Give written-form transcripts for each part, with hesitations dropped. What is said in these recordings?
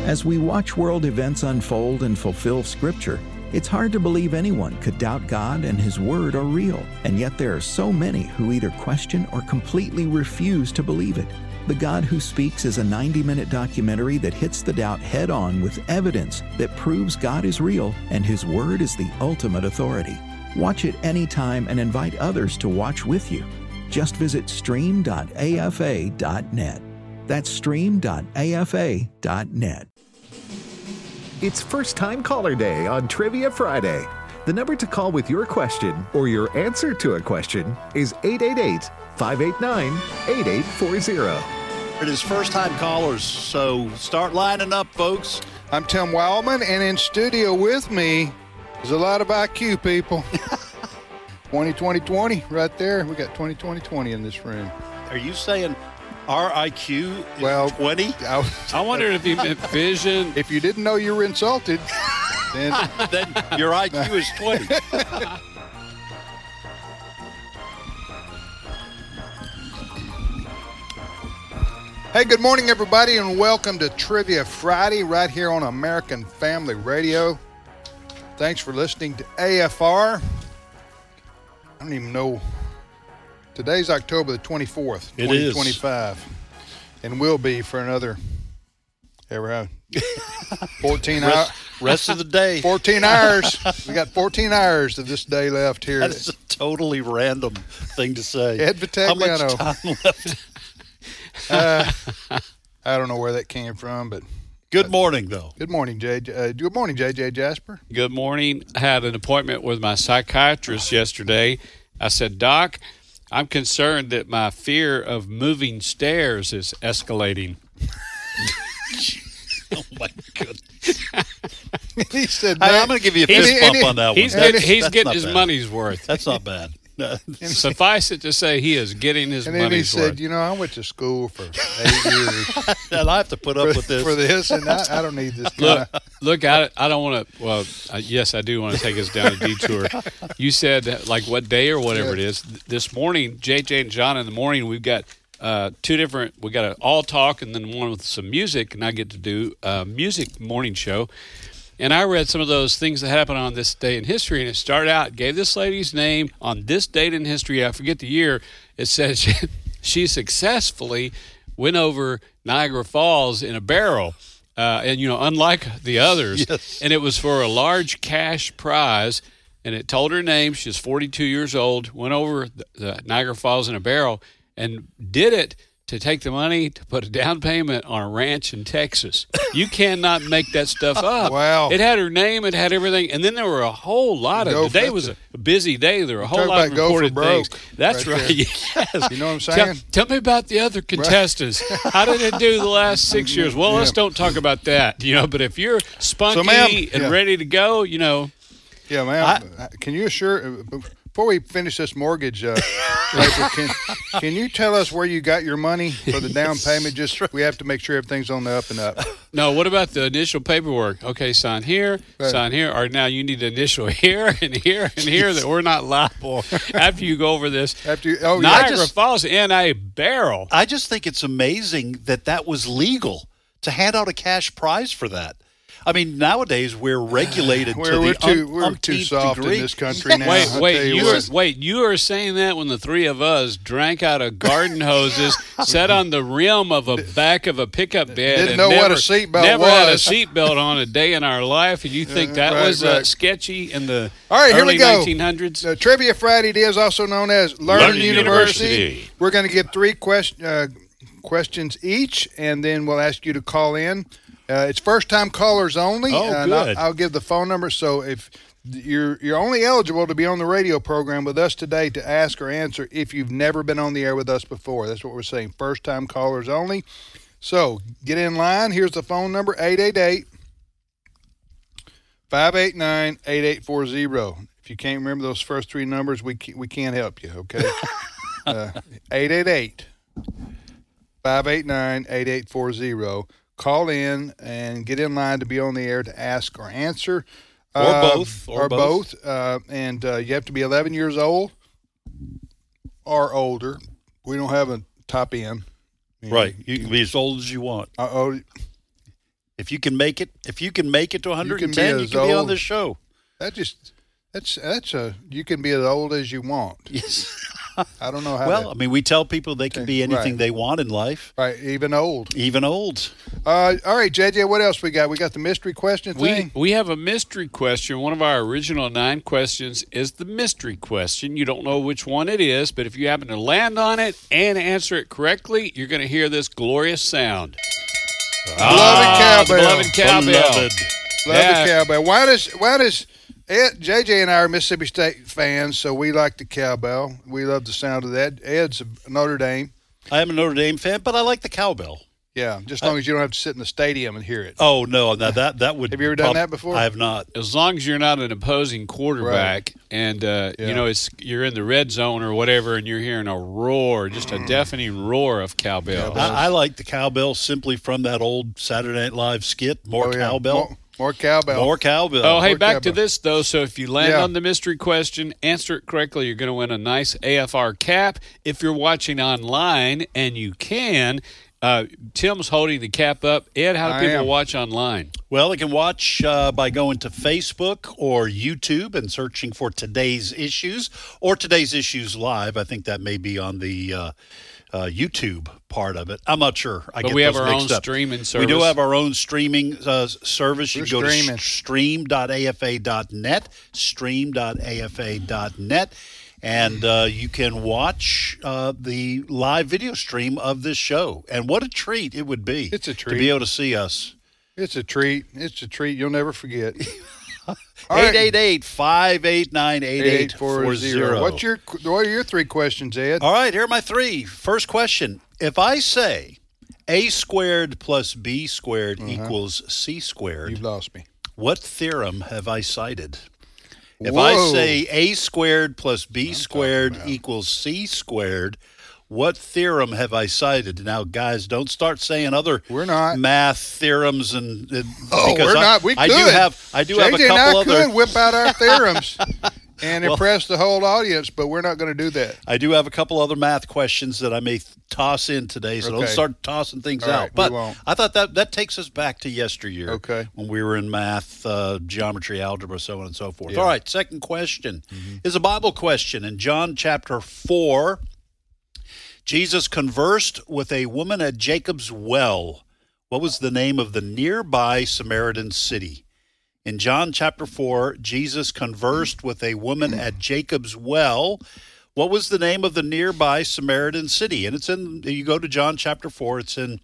As we watch world events unfold and fulfill Scripture, it's hard to believe anyone could doubt God and His Word are real, and yet there are so many who either question or completely refuse to believe it. The God Who Speaks is a 90-minute documentary that hits the doubt head-on with evidence that proves God is real and His Word is the ultimate authority. Watch it anytime and invite others to watch with you. Just visit stream.afa.net. That's stream.afa.net. It's First Time Caller Day on Trivia Friday. The number to call with your question or your answer to a question is 888-589-8840. It is first-time callers, so start lining up, folks. I'm Tim Wildman, and in studio with me is a lot of IQ people. 20-20-20 right there. We got 20-20-20 in this room. Are you saying our IQ is 20? I wondered if you meant vision. If you didn't know you were insulted, then your IQ is 20. Hey, good morning, everybody, and welcome to Trivia Friday right here on American Family Radio. Thanks for listening to AFR. I don't even know. Today's October the 24th, 2025. And will be for another 14 hours. Rest of the day. 14 hours. We got 14 hours of this day left here. That is a totally random thing to say. Ed Vitagliano. How much time left? I don't know where that came from, but good morning, though. Good morning, JJ. Good morning, JJ Jasper. Good morning. I had an appointment with my psychiatrist yesterday. I said, Doc, I'm concerned that my fear of moving stairs is escalating. Oh, my goodness. He said, I'm going to give you a fist bump on that one. He's getting his money's worth. That's not bad. Suffice it to say, he is getting his money's worth. And then he said, I went to school for 8 years. And I have to put up with this. For this, and I don't need this. Look, I don't want to, yes, I do want to take us down a detour. You said, like, what day or whatever it is. This morning, JJ and John in the morning, we've got two different, we got an all talk and then one with some music, and I get to do a music morning show. And I read some of those things that happened on this day in history, and it started out, gave this lady's name on this date in history. I forget the year. It said she successfully went over Niagara Falls in a barrel, and, unlike the others. Yes. And it was for a large cash prize, and it told her name. She was 42 years old, went over the Niagara Falls in a barrel, and did it to take the money to put a down payment on a ranch in Texas. You cannot make that stuff up. Wow. It had her name, it had everything, and then there were a whole lot of, today was a busy day, there were a whole lot of reported things. That's right. Yes. You know what I'm saying? Tell me about the other contestants. How did it do the last 6 years? Well, let's don't talk about that, but if you're spunky and ready to go, Yeah, ma'am. Can you assure... Before we finish this mortgage, paper, can you tell us where you got your money for the down payment? Just we have to make sure everything's on the up and up. No, what about the initial paperwork? Okay, sign here, sign here. Or now you need to initial here and here and here that we're not liable after you go over this. Niagara Falls in a barrel. I just think it's amazing that was legal to hand out a cash prize for that. I mean, nowadays we're regulated we're too soft degree. In this country now. Wait! You are saying that when the three of us drank out of garden hoses, sat on the rim of a back of a pickup bed, didn't know what a seatbelt was. Never had a seatbelt on a day in our life, and you think that was sketchy in the early 1900s? Trivia Friday is also known as Learn University. We're going to give three questions each, and then we'll ask you to call in. It's first-time callers only. Oh, good. I'll give the phone number. So if you're only eligible to be on the radio program with us today to ask or answer if you've never been on the air with us before. That's what we're saying, first-time callers only. So get in line. Here's the phone number, 888-589-8840. If you can't remember those first three numbers, we can't help you, okay? 888-589-8840. Call in and get in line to be on the air to ask or answer. Or both. And you have to be 11 years old or older. We don't have a top end. Right. You can be as old as you want. If you can make it to 110, you as can be on old- this show. You can be as old as you want. Yes. I don't know how. Well, I mean, we tell people they can be anything right. they want in life, right, even old. even old. All right, JJ, what else we got? We got the mystery question thing. We have a mystery question. One of our original 9 questions is the mystery question. You don't know which one it is, but if you happen to land on it and answer it correctly, you're going to hear this glorious sound. Beloved cowbell. Beloved cowbell. Beloved. Love the cowbell. Why does Ed, JJ and I are Mississippi State fans, so we like the cowbell. We love the sound of that. Ed's a Notre Dame. I am a Notre Dame fan, but I like the cowbell. Yeah, just as long as you don't have to sit in the stadium and hear it. Oh no, now that would. Have you ever done that before? I have not. As long as you're not an opposing quarterback and you're in the red zone or whatever and you're hearing a roar, just a deafening roar of cowbell. I like the cowbell simply from that old Saturday Night Live skit. More cowbell. More cowbell. More cowbell. Oh, hey, More back to cowbell. this, though. So if you land Yeah. on the mystery question, answer it correctly, you're going to win a nice AFR cap. If you're watching online, and you can, Tim's holding the cap up. Ed, how do I people am. watch online? Well, they can watch by going to Facebook or YouTube and searching for Today's Issues or Today's Issues Live. I think that may be on the YouTube part of it. I'm not sure. But we have our own streaming service. We do have our own streaming service. You We're can go streaming. to stream.afa.net, stream.afa.net, and you can watch the live video stream of this show. And what a treat it would be It's a to treat. be able to see us. It's a treat. It's a treat. You'll never forget. All right. 888-589-8840. What are your 3 questions, Ed? All right, here are my 3. First question. If I say a squared plus b squared equals c squared, You've lost me. what theorem have I cited? If I Whoa. say a squared plus b squared equals c squared, what theorem have I cited? Now, guys, don't start saying other We're not. math theorems and Oh, because we're not. We I could. do have a JJ and couple I other. could whip out our theorems and impress the whole audience, but we're not going to do that. I do have a couple other math questions that I may toss in today, so don't Okay. start tossing things All out. right, we But won't. I thought that takes us back to yesteryear, Okay. when we were in math, geometry, algebra, so on and so forth. Yeah. All right, second question is a Bible question. In John chapter 4, Jesus conversed with a woman at Jacob's well. What was the name of the nearby Samaritan city? In John chapter 4, Jesus conversed with a woman at Jacob's well. What was the name of the nearby Samaritan city? And it's in, you go to John chapter 4, it's in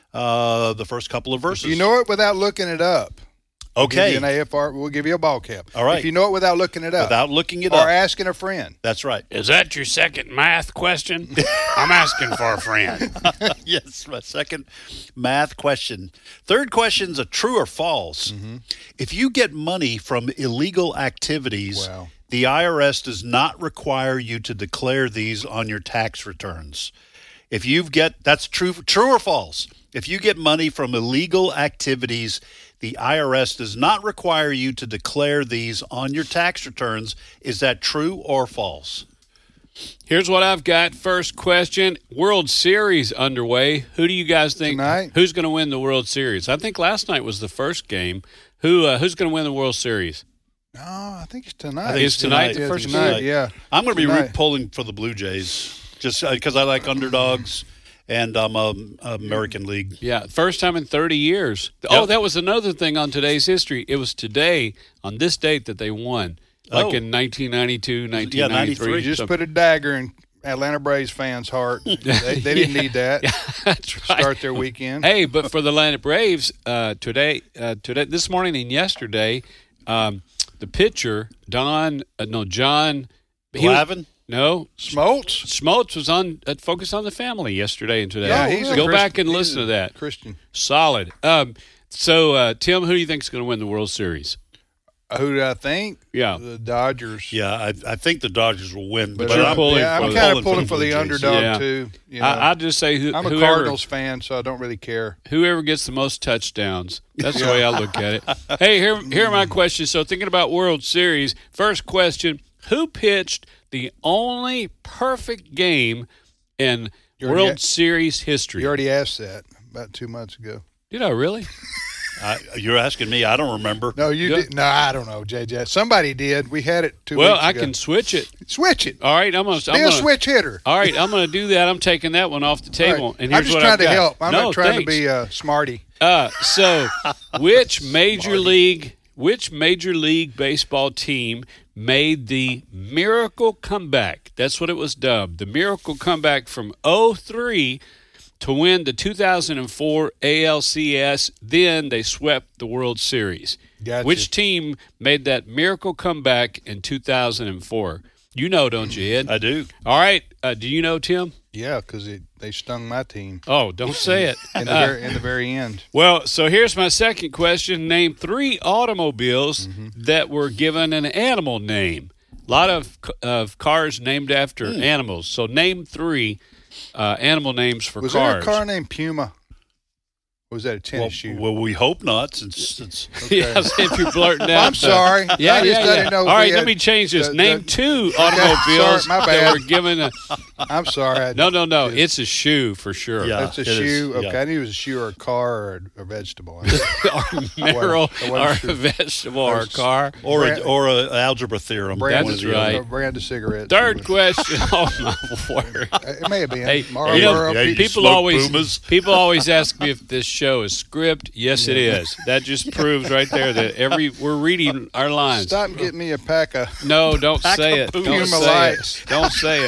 the first couple of verses. You know it without looking it up. Okay. We'll give you an AFR. We'll give you a ball cap. All right. If you know it without looking it up. Without looking it or up. asking a friend. That's right. Is that your second math question? I'm asking for a friend. Yes, my second math question. Third question's a true or false. If you get money from illegal activities, Wow. the IRS does not require you to declare these on your tax returns. If you get, that's true or false. If you get money from illegal activities, the IRS does not require you to declare these on your tax returns. Is that true or false? Here's what I've got. First question. World Series underway. Who do you guys think? Tonight? Who's going to win the World Series? I think last night was the first game. Who's going to win the World Series? No, I think it's tonight. I think Is tonight the Yeah, first tonight, game? yeah. I'm going to be Tonight. pulling for the Blue Jays just because I like underdogs and I'm American League. Yeah, first time in 30 years. Yep. Oh, that was another thing on today's history. It was today, on this date, that they won. Like Oh. in 1992, 1993. 93. You just So- put a dagger in Atlanta Braves fans' heart. They didn't need that. That's right. Start their weekend. Hey, but for the Atlanta Braves, today, this morning and yesterday, the pitcher, John. Glavine? No, Smoltz. Smoltz was on focused on the family yesterday and today. Yeah, he's a Go Christian- back and he's listen a to that. Christian. Solid. So, Tim, who do you think is going to win the World Series? Who do I think? Yeah. The Dodgers. Yeah, I think the Dodgers will win. But you're I'm pulling I'm for- kind of pulling for Blue the Jays. underdog Yeah. too. You know. I'd just say I'm a whoever, Cardinals fan, so I don't really care. whoever gets the most touchdowns. That's the way I look at it. Hey, here are my questions. So thinking about World Series, first question, who pitched the only perfect game in You already World Series history? You already asked that about 2 months ago. Did I really? You're asking me. I don't remember. No, you did. No, I don't know, JJ. Somebody did. We had it 2 weeks ago. Well, I can switch it. Switch it. All right, Be a switch hitter. All right, I'm going to do that. I'm taking that one off the table. Right. And here's I'm just what trying I've to got. help. I'm No, not trying thanks. to be a smarty. So, which major league baseball team made the miracle comeback? That's what it was dubbed. The miracle comeback from 0-3 to win the 2004 ALCS. Then they swept the World Series. Gotcha. Which team made that miracle comeback in 2004? You know, don't you, Ed? I do. All right. Do you know, Tim? Yeah, because they stung my team Oh, don't say it. in the very end. Well, so here's my second question. Name 3 automobiles that were given an animal name. A lot of cars named after animals. So name 3 animal names for Was cars. there a car named Puma? Or was that a tennis shoe? Well, we hope not, since Yes, if you're blurting out. I'm sorry. Yeah, I didn't know All if right, we let had me change this. the- Name the- 2 automobiles Sorry, my that bad. were given a. I'm sorry. No. It's a shoe for sure. Yeah. It's a it is, shoe. Okay, yeah. I knew it was a shoe or a car or a vegetable. Or mineral, I wasn't or sure. a vegetable, or a car. or Brand- a algebra theorem. Brand That's One or the right. other. Brand of cigarettes. Third question. Oh my word. It may have been. Hey, Marlboro. you people smoke always Pumas? people always ask me if this show is script. Yes, it is. That just proves right there that we're reading our lines. Stop and get me a pack of. No, don't Pack say of it. Pumas. Don't Puma say Lights. it. Don't say it.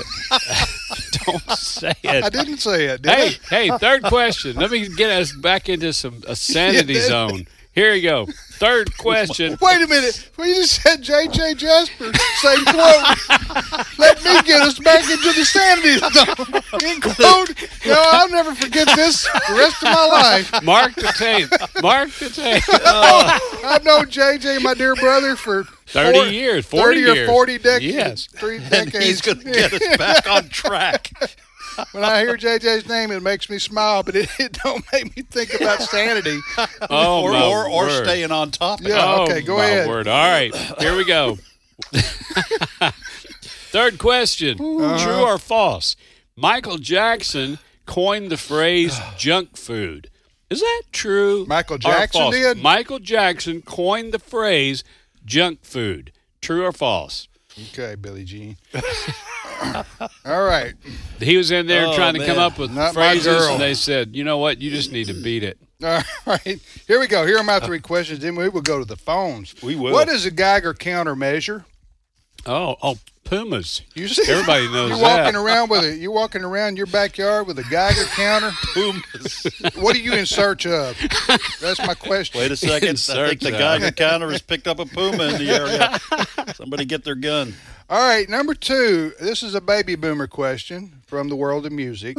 Don't say I it. didn't say it. Did I? Hey, third question. Let me get us back into a sanity You did. zone. Here you go. Third question. Wait a minute. We just said J.J. Jasper. Same quote. Let me get us back into the sanity zone. End quote. No, I'll never forget this the rest of my life. Mark the tape. Mark the tape. I've known J.J., my dear brother, for 30 years. 40 30 years. or 40 decades. Yes. 3 And decades. he's going to get us back on track. When I hear JJ's name, it makes me smile, but it don't make me think about sanity. Oh, or my or word. staying on topic. Yeah. Oh, okay, go my ahead. Word. All right, here we go. Third question: True or false? Michael Jackson coined the phrase "junk food." Is that true? Michael or Jackson false? did? Michael Jackson coined the phrase "junk food." True or false? Okay, Billie Jean. All right. He was in there Oh, trying to come man. up with Not my phrases, girl. and they said, "You know what? You just need to beat it." All right. Here we go. Here are my 3 questions. Then we will go to the phones. We will. What is a Geiger counter measure? Oh, Pumas. You see, Everybody knows you're that. walking around you're walking around your backyard with a Geiger counter. Pumas. What are you in search of? That's my question. Wait a second. I Insert think the that. Geiger counter has picked up a Puma in the area. Somebody get their gun. All right, number 2. This is a baby boomer question from the world of music.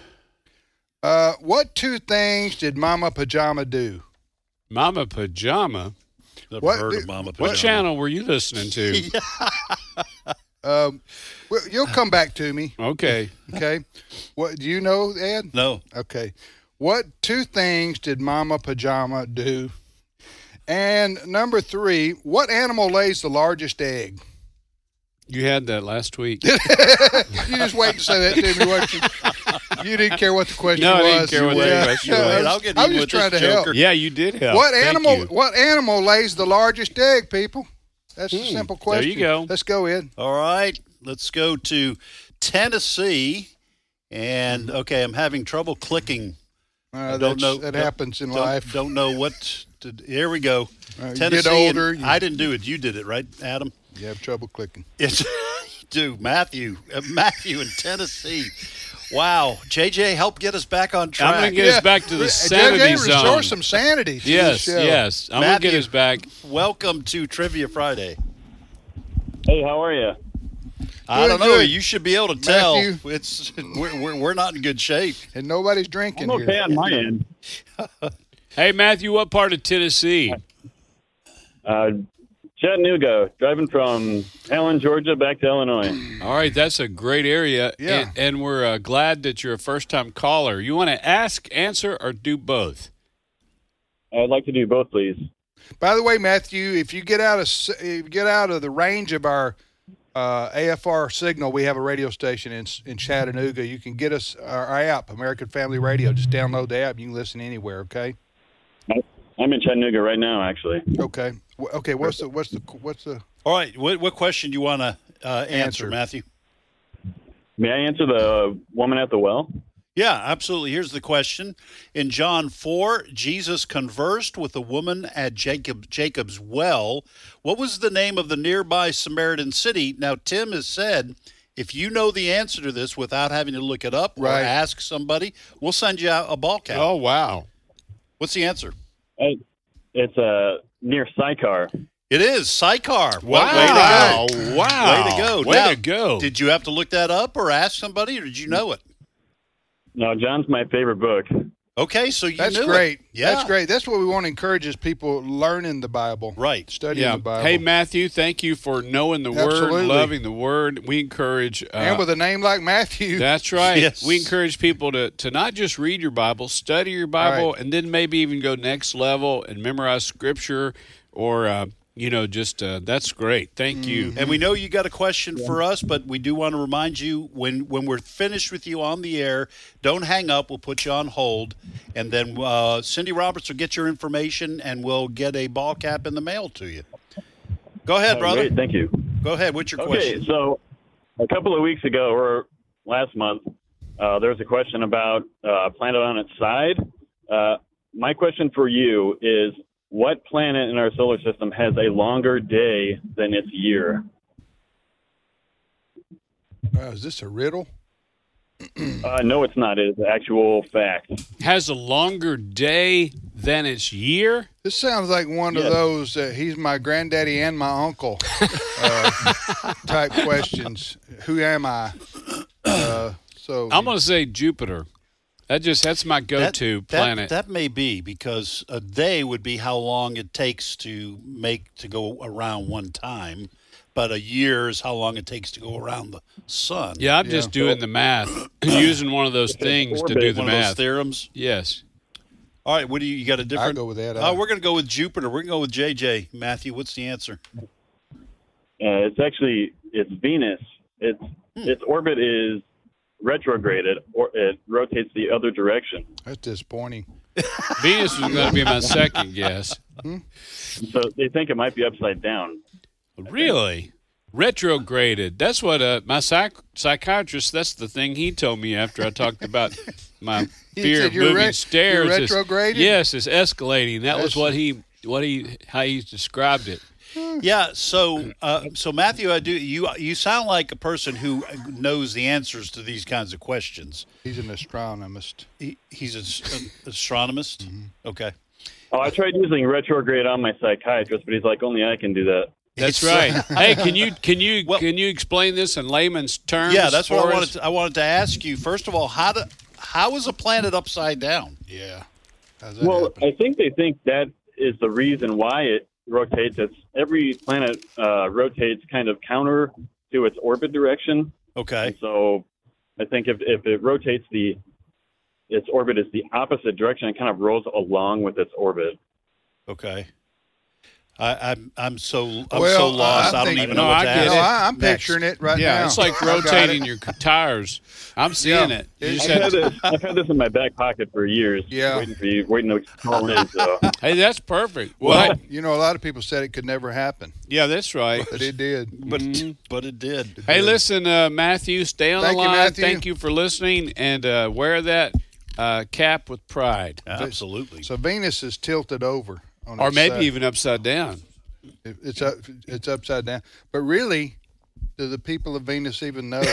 What 2 things did Mama Pajama do? Mama Pajama. Never What- heard of Mama what Pajama. What channel were you listening to? Well, you'll come back to me, Okay. okay? What do you know, Ed? No. Okay. What 2 things did Mama Pajama do? And number 3, what animal lays the largest egg? You had that last week. You just wait to say that to me, what you didn't care what the question No, I was. didn't care what the Yeah. question You was. wait, I'll get I was even just with trying this to help. joker. Yeah, you did help. What Thank animal? you. What animal lays the largest egg, people? That's a simple question. there you go. Let's go, Ed. All right. Let's go to Tennessee. And, okay, I'm having trouble clicking. I don't know. That happens in life. Don't know what to. Here we go. You Tennessee. get older. and- I didn't do it. You did it, right, Adam? You have trouble clicking. It's you do. Matthew in Tennessee. Wow. JJ, help get us back on track. I'm going to get us back to the sanity JJ, zone. restore some sanity. to Yes, this show. yes. I'm going to get Matthew. us back. Welcome to Trivia Friday. Hey, how are you? I don't Good, know. good. You should be able to tell. Matthew. It's we're not in good shape. And nobody's drinking I'm okay here. on my end. Hey, Matthew, what part of Tennessee? Chattanooga, driving from Allen, Georgia, back to Illinois. All right, that's a great area. Yeah. And we're glad that you're a first-time caller. You want to ask, answer, or do both? I'd like to do both, please. By the way, Matthew, if you get out of the range of our AFR signal, we have a radio station in Chattanooga. You can get us our app, American Family Radio. Just download the app. You can listen anywhere. Okay. I'm in Chattanooga right now, actually. Okay. Okay. What's the? All right. What question do you want to answer, Answer. Matthew? May I answer the woman at the well? Yeah, absolutely. Here's the question. In John 4, Jesus conversed with a woman at Jacob's well. What was the name of the nearby Samaritan city? Now, Tim has said, if you know the answer to this without having to look it up or Right. ask somebody, we'll send you out a ball cap. Oh, wow. What's the answer? It's near Sychar. It is Sychar. Wow. Way to go. Wow. Way to go. Way Now, to go. Did you have to look that up or ask somebody, or did you know it? No, John's my favorite book. Okay, so you That's knew great. it. Yeah. That's great. That's what we want to encourage is people learning the Bible. Right. Studying the Bible. Hey, Matthew, thank you for knowing the Absolutely. Word, loving the Word. We encourage. And with a name like Matthew. That's right. Yes. We encourage people to not just read your Bible, study your Bible, Right. and then maybe even go next level and memorize Scripture or, that's great. Thank you. And we know you got a question for us, but we do want to remind you when we're finished with you on the air, don't hang up. We'll put you on hold, and then Cindy Roberts will get your information, and we'll get a ball cap in the mail to you. Go ahead, brother. Great, thank you. Go ahead. What's your Okay, question? so a couple of weeks ago, or last month, there was a question about a planet on its side. My question for you is, what planet in our solar system has a longer day than its year? Is this a riddle? No, it's not. It is actual fact. Has a longer day than its year? This sounds like one of Yes. those he's my granddaddy and my uncle type questions. Who am I? So I'm going to say Jupiter. That's my go-to planet. That may be, because a day would be how long it takes to go around one time, but a year is how long it takes to go around the sun. Yeah, I'm just doing the math, using one of those things to do the One of those math. theorems. Yes. All right, what do you got a different? I'll go with that. Oh, we're going to go with Jupiter. We're going to go with JJ. Matthew, what's the answer? It's Venus. Its orbit is retrograded, or it rotates the other direction. That's disappointing. Venus was going to be my second guess. So they think it might be upside down. Really? Retrograded. That's what my psychiatrist, that's the thing he told me after I talked about my He fear said of you're moving stairs. you're It's- retrograded? Yes, it's escalating. That was That's- how he described it. Yeah. So Matthew, you sound like a person who knows the answers to these kinds of questions. He's an astronomist. He's an astronomist. Mm-hmm. Okay. Oh, I tried using retrograde on my psychiatrist, but he's like, only I can do that. That's right. Hey, can Well- you explain this in layman's terms? Yeah, that's what for I us? wanted to ask you. First of all, how is a planet upside down? Yeah. How's that Well, happen? I think they think that is the reason why it rotates. Every planet rotates kind of counter to its orbit direction. Okay. And so I think if it rotates its orbit is the opposite direction, it kind of rolls along with its orbit. Okay. I'm so Well, lost. I I don't think- even No, know what I to get ask. it. No, I'm next. picturing it right Yeah, now. it's like I got rotating it. your tires. I'm seeing Yeah. it. You It's- just I've had this in my back pocket for years. Yeah. waiting to call in. So hey, that's perfect. Well, Well, you know, a lot of people said it could never happen, yeah, that's right. but it did. But it did. Hey, listen, Matthew, stay on Thank the you, line. Matthew. Thank you for listening, and wear that cap with pride, Absolutely. So Venus is tilted over, on or its maybe side. even upside down. It's upside down. But really, do the people of Venus even know?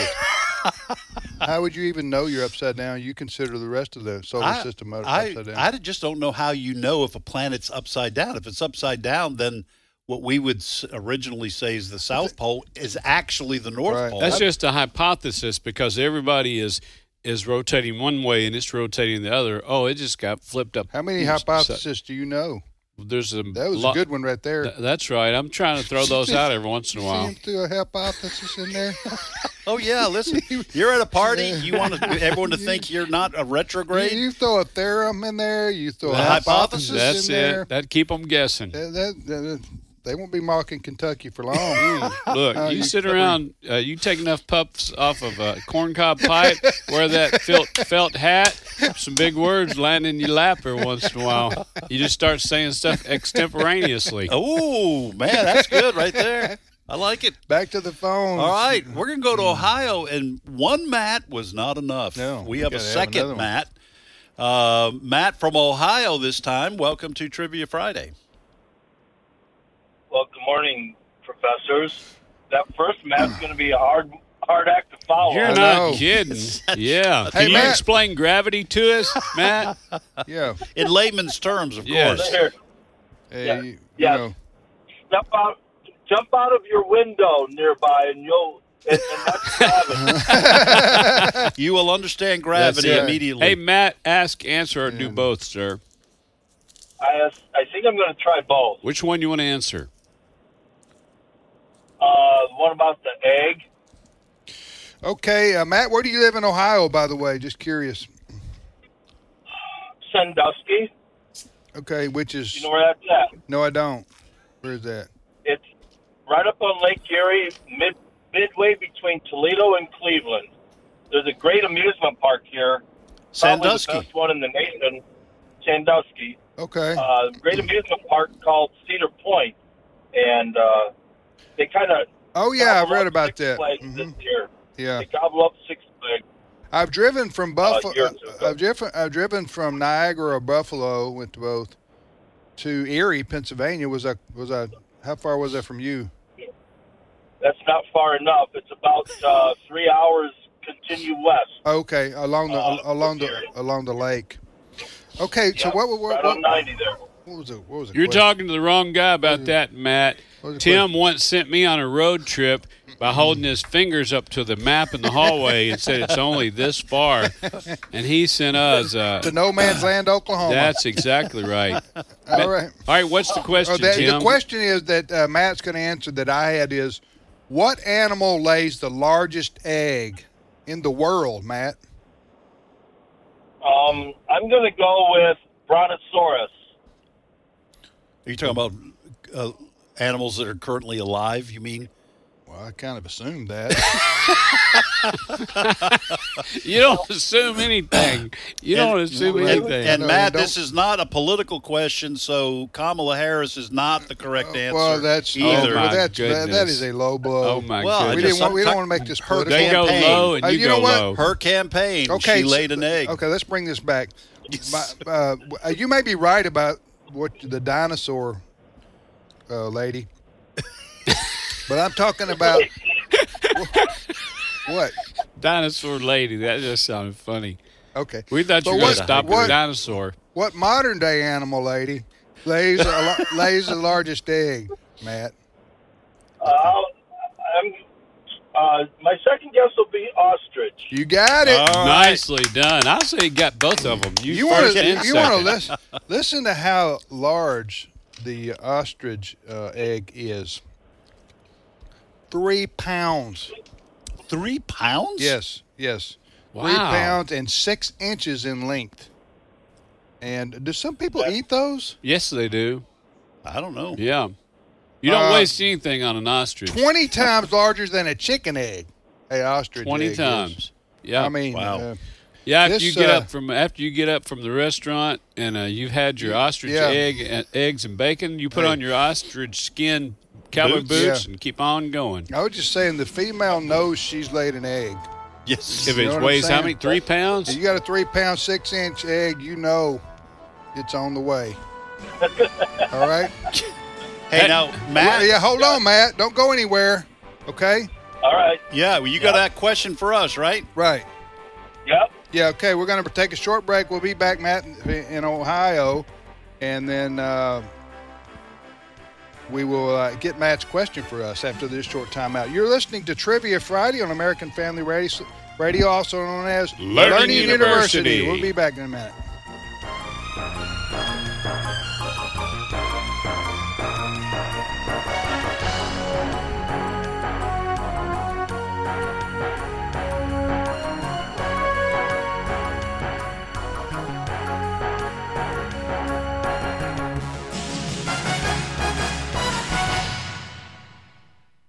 How would you even know you're upside down? You consider the rest of the solar system upside down. I just don't know how you know if a planet's upside down. If it's upside down, then what we would originally say is the South Pole is actually the North Right. Pole. That's just a hypothesis because everybody is rotating one way and it's rotating the other. Oh, it just got flipped up. How many hypotheses do you know? There's a That was a lot. good one right there. That's right. I'm trying to throw those out every once in a See while. him through a hypothesis in there? Oh yeah, listen. You're at a party. You want everyone to think you're not a retrograde. You throw a theorem in there. You throw a The hypothesis That's in there. it. That'd keep them guessing. they won't be mocking Kentucky for long. Look, you sit around, you take enough puffs off of a corncob pipe, wear that felt hat, some big words land in your lap every once in a while. You just start saying stuff extemporaneously. Oh, man, that's good right there. I like it. Back to the phone. All right, we're going to go to Ohio, and one Matt was not enough. No, we we have a gotta have another second one. Matt. Matt from Ohio this time. Welcome to Trivia Friday. Well, good morning, professors. That first Matt's going to be a hard act to follow. You're I not know. kidding. Yeah. Hey, Can you Matt. explain gravity to us, Matt? Yeah. In layman's terms, of Yes. course. Here, Hey, Yeah. you Yeah. know, jump out of your window nearby, and that's gravity. You will understand gravity That's right. immediately. Hey, Matt, ask, answer, or do both, sir. I think I'm going to try both. Which one you want to answer? What about the egg? okay, Matt, where do you live in Ohio, by the way? Just curious. Sandusky. Okay, which is... You know where that's at? No, I don't. Where is that? It's right up on Lake Erie, midway between Toledo and Cleveland. There's a great amusement park here. Probably Sandusky. the best one in the nation. Sandusky. Okay. Great amusement park called Cedar Point, and they kind of Oh, yeah, I've read about that. Flags Mhm. this year. Yeah. They gobble up Six Flags. I've driven from Buffalo. year or two ago. I've driven from Niagara or Buffalo. Went to both. To Erie, Pennsylvania. How far was that from you? That's not far enough. It's about 3 hours. Continue west. Okay, along the lake. Okay, so Yeah, what right on 90 there. was it? What was it? You're talking to the wrong guy about that, Matt. What was the Tim once sent me on a road trip by holding his fingers up to the map in the hallway and said it's only this far. And he sent us. to No Man's Land, Oklahoma. That's exactly right. all right. All right, what's the question, The Tim? question is that Matt's going to answer that I had is, what animal lays the largest egg in the world, Matt? I'm going to go with Brontosaurus. Are you talking about animals that are currently alive, you mean? Well, I kind of assumed that. You don't assume anything. You don't assume anything. And No, Matt, don't- this is not a political question, so Kamala Harris is not the correct answer. Well, that's either. my that goodness. is a low blow. Oh, my Well, I goodness. just- we don't want to make this Her political. They go campaign. low and you you go know what? low. Her campaign, Okay, she laid an egg. Okay, let's bring this back. You may be right about what the dinosaur lady, but I'm talking about what? Dinosaur lady. That just sounded funny. Okay, We thought you But were going to what- stop at what- the dinosaur. what modern day animal lady lays the largest egg, Matt? My second guess will be ostrich. You got it. All right. Nicely done. I'll say you got both of them. You want first and to second. listen to how large the ostrich egg is. 3 pounds. 3 pounds? Yes. 3 Wow. pounds and 6 inches in length. And do some people eat those? Yes, they do. I don't know. Yeah. You don't waste anything on an ostrich. 20 times larger than a chicken egg. A ostrich 20 egg is. times. Yeah. I mean, Wow. yeah. After this, you get up from the restaurant and you've had your ostrich Yeah. eggs and bacon, you put on your ostrich skin cowboy Boots? boots Yeah. and keep on going. I was just saying the female knows she's laid an egg. Yes. If You know it what I'm weighs how saying? many? 3 pounds? If you got a 3 pound, 6 inch egg, you know it's on the way. All right? Hey, now, Matt. Yeah, hold on, Matt. Don't go anywhere. Okay? All right. Yeah, well, you got that question for us, right? Right. Yep. Yeah, okay. We're going to take a short break. We'll be back, Matt, in Ohio. And then we will get Matt's question for us after this short timeout. You're listening to Trivia Friday on American Family Radio, also known as Learning University. We'll be back in a minute.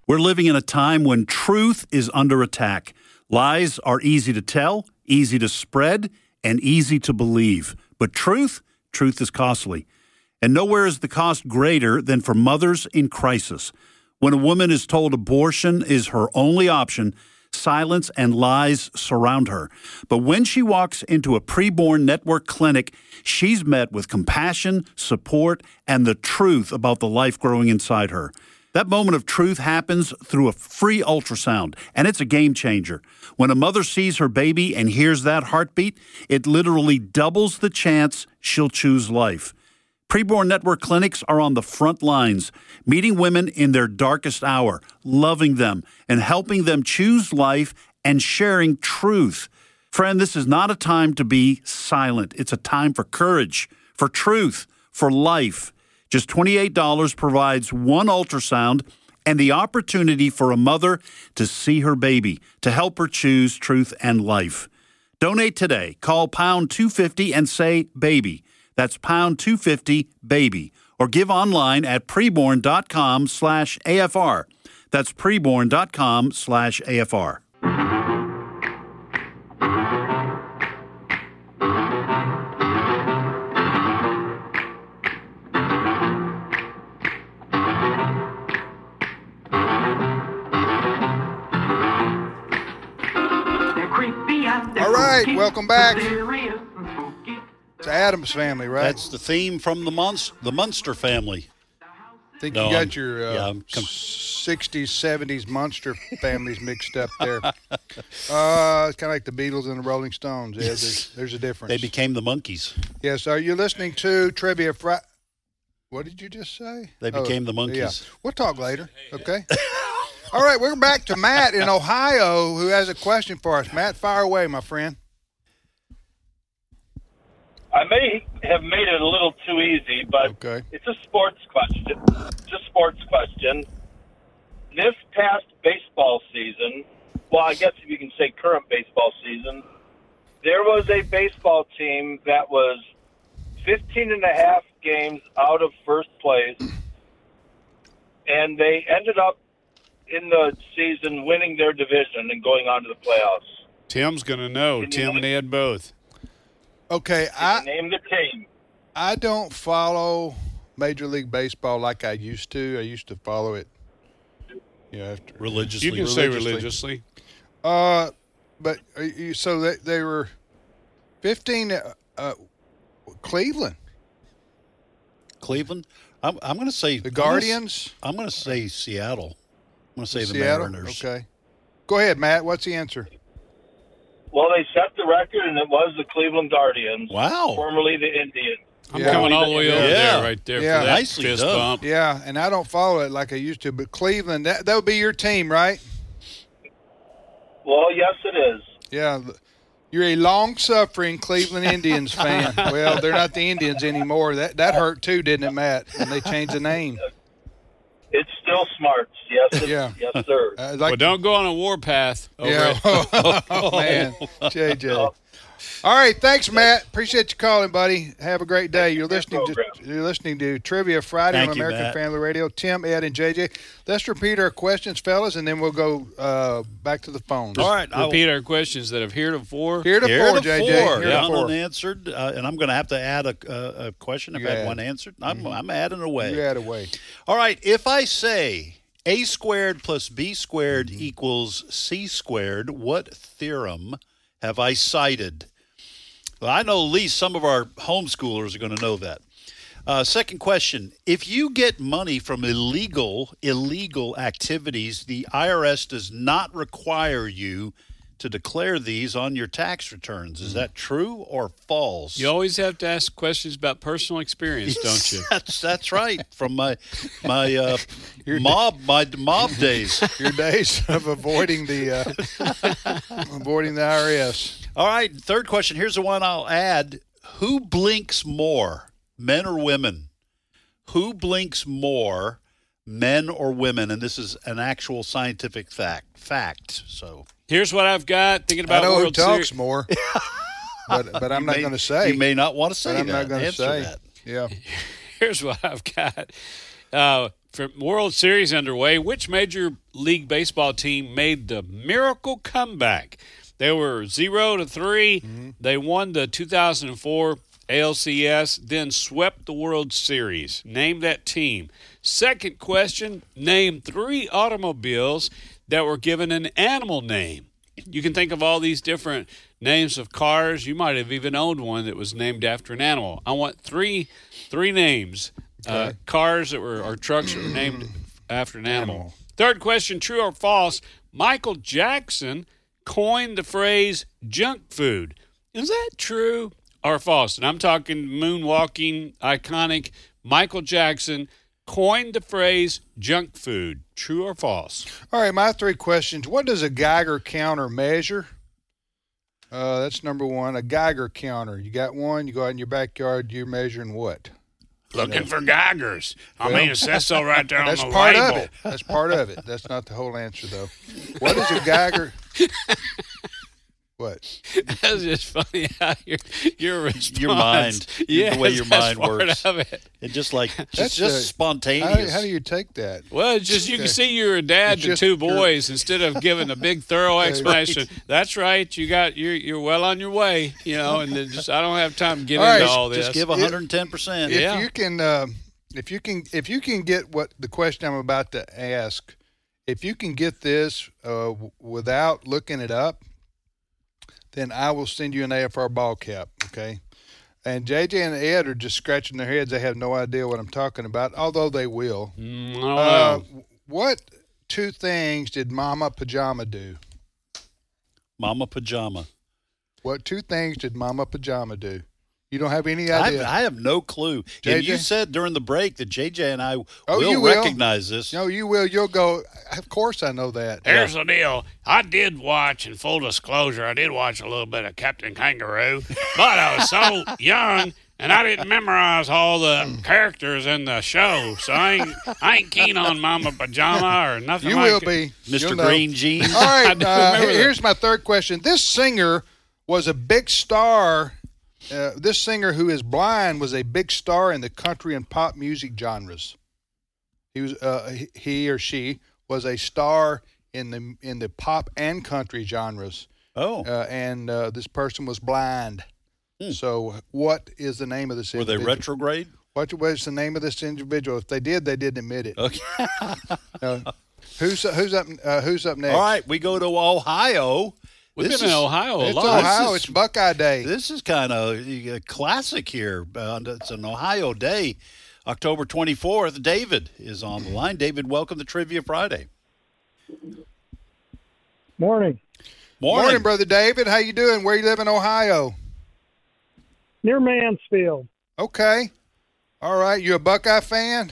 We're living in a time when truth is under attack. Lies are easy to tell, easy to spread, and easy to believe. But truth is costly. And nowhere is the cost greater than for mothers in crisis. When a woman is told abortion is her only option, silence and lies surround her. But when she walks into a preborn network clinic, she's met with compassion, support, and the truth about the life growing inside her. That moment of truth happens through a free ultrasound, and it's a game changer. When a mother sees her baby and hears that heartbeat, it literally doubles the chance she'll choose life. Preborn Network clinics are on the front lines, meeting women in their darkest hour, loving them, and helping them choose life and sharing truth. Friend, this is not a time to be silent. It's a time for courage, for truth, for life. Just $28 provides one ultrasound and the opportunity for a mother to see her baby, to help her choose truth and life. Donate today. Call pound 250 and say baby. That's pound 250 baby. Or give online at preborn.com/AFR. That's preborn.com/AFR. All right, welcome back. It's Adam's Family, right? That's the theme from the Munster family. I think No, you got I'm- your yeah, 60s, 70s Munster families mixed up there. It's kind of like the Beatles and the Rolling Stones. Yeah, there's a difference. They became the Monkeys. Yes, are you listening to Trivia Friday? What did you just say? They became the Monkeys. Yeah. We'll talk later, okay? All right, we're back to Matt in Ohio who has a question for us. Matt, fire away, my friend. I may have made it a little too easy, but Okay. it's a sports question. This past baseball season, well, I guess if you can say current baseball season, there was a baseball team that was 15 and a half games out of first place, and they ended up in the season winning their division and going on to the playoffs. Tim's going to know. Can you Tim and Ed both. Okay, Name the team. I don't follow Major League Baseball like I used to. I used to follow it, after Religiously. You can say religiously. But so they were 15. Cleveland, Cleveland. I'm going to say the Guardians, I'm going to say Seattle. I'm going to say the Seattle. Mariners. Okay, go ahead, Matt. What's the answer? Well, they set the record, and it was the Cleveland Guardians, Wow. formerly the Indians. I'm Yeah. coming all the way over Yeah. there, right there, Yeah. for that Nicely fist done. bump. Yeah, and I don't follow it like I used to, but Cleveland, that would be your team, right? Well, yes, it is. Yeah, you're a long-suffering Cleveland Indians fan. Well, they're not the Indians anymore. That hurt too, didn't it, Matt? And they changed the name. It's still Smarts. Yes, Yeah. yes, sir. Well, don't go on a warpath over Yeah. it. Oh, man. JJ. All right, thanks, Matt. Appreciate you calling, buddy. Have a great day. You're listening to Trivia Friday Thank on you, American Matt. Family Radio. Tim, Ed, and JJ. Let's repeat our questions, fellas, and then we'll go back to the phones. All right. Repeat our questions that have heretofore. Heretofore, JJ. Heretofore. unanswered, and I'm going to have to add a question. I've You had add. one answered. I'm adding away. You had away. All right. If I say a squared plus b squared equals c squared, what theorem have I cited? Well, I know at least some of our homeschoolers are going to know that. Second question. If you get money from illegal activities, the IRS does not require you to declare these on your tax returns. Is that true or false? You always have to ask questions about personal experience, don't you? That's right. From my mob days. Your days of avoiding the IRS. All right, third question. Here's the one I'll add. Who blinks more, men or women? Who blinks more, men or women? And this is an actual scientific fact. So Here's what I've got. Thinking I about know who World talks Series. more, but I'm not going to say. You may not want to say but I'm that. not going to Answer say. that. Yeah. Here's what I've got. World Series underway. Which Major League Baseball team made the miracle comeback? They were 0-3. Mm-hmm. They won the 2004 ALCS, then swept the World Series. Name that team. Second question, name 3 automobiles that were given an animal name. You can think of all these different names of cars. You might have even owned one that was named after an animal. I want three names. Okay. Cars that were, or trucks that were named after an animal. Third question, true or false, Michael Jackson coined the phrase junk food. Is that true or false? And I'm talking moonwalking, iconic Michael Jackson coined the phrase junk food. True or false? All right, my 3 questions. What does a Geiger counter measure? That's number 1. A Geiger counter. You got one, you go out in your backyard, you're measuring what? Looking for Geigers. I mean, it says so right there on the label. That's part of it. That's part of it. That's not the whole answer, though. What is a Geiger? What? That's just funny how your response. Your mind, yes, the way your mind works. Part of it. It just like That's just spontaneous. How do you take that? Well, it's just you can see you're a dad to 2 boys instead of giving a big thorough explanation. Right. That's right. You're well on your way, and then just I don't have time to get into all this. Just give 110%. If you can get what the question I'm about to ask, if you can get this without looking it up, then I will send you an AFR ball cap, okay? And JJ and Ed are just scratching their heads. They have no idea what I'm talking about, although they will. What 2 things did Mama Pajama do? Mama Pajama. What 2 things did Mama Pajama do? You don't have any idea? I have no clue. JJ? And you said during the break that JJ and I will recognize this. No, you will. You'll go, of course I know that. Here's the deal. I did watch, in full disclosure, I did watch a little bit of Captain Kangaroo, but I was so young and I didn't memorize all the characters in the show, so I ain't keen on Mama Pajama or nothing you like will it. be. Mr. Green Jeans. All right, here's my 3rd question. This singer was a big star. This singer who is blind was a big star in the country and pop music genres. He or she was a star in the pop and country genres. Oh, and this person was blind. So, what is the name of this individual? Were they retrograde? What was the name of this individual? If they did, they didn't admit it. Okay. Who's up next? All right, we go to Ohio. We've been in Ohio a It's lot. Ohio. It's Buckeye Day. This is kind of a classic here. It's an Ohio day. October 24th, David is on the line. David, welcome to Trivia Friday. Morning. Morning, Brother David. How you doing? Where you live in Ohio? Near Mansfield. Okay. All right. You a Buckeye fan?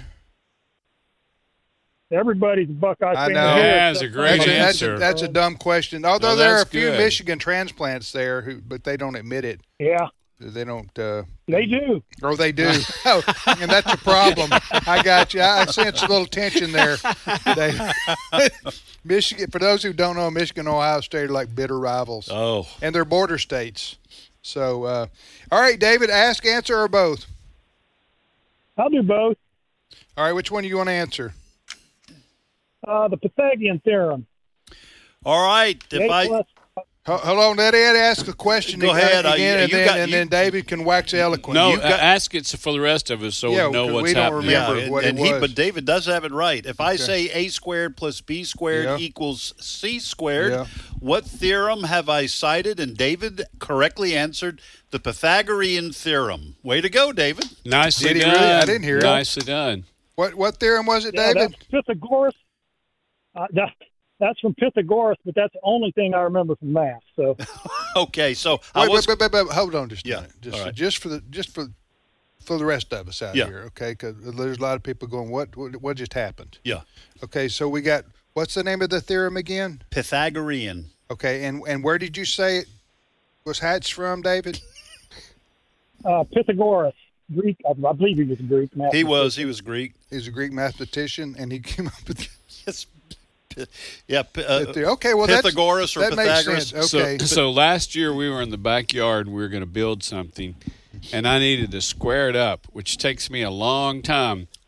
Everybody's a Buckeye fan. I know. Yeah, that's a great answer. That's a dumb question. Although No, there are a that's few good. Michigan transplants there, but they don't admit it. Yeah, They don't. they do. Oh, they do. And that's a problem. I got you. I sense a little tension there. Michigan. For those who don't know, Michigan and Ohio State are like bitter rivals. Oh. And they're border states. So, all right, David, ask, answer, or both? I'll do both. All right, which one do you want to answer? The Pythagorean theorem. All right. Hold on, let Ed ask a question. Go ahead. Again, then David can wax eloquent. No, ask it for the rest of us so we know what's we don't happening. remember what it was. But David does have it right. If I say a squared plus b squared equals c squared, what theorem have I cited? And David correctly answered the Pythagorean theorem. Way to go, David. Nicely Did he done. really? I didn't hear it. Nicely done. What theorem was it, Yeah, David? that's Pythagoras. That's from Pythagoras, but that's the only thing I remember from math. So Okay, so Wait, hold on just a minute. all right. Just for the rest of us out here, okay? Because there's a lot of people going, what just happened? Yeah. Okay, so we got, what's the name of the theorem again? Pythagorean. Okay, and where did you say it was hatched from, David? Pythagoras, Greek. I believe he was Greek. He was Greek. He's a Greek mathematician, and he came up with Yes. Yeah. okay, well, Pythagoras or that Pythagoras. makes sense. Okay. So last year we were in the backyard and we were going to build something, and I needed to square it up, which takes me a long time.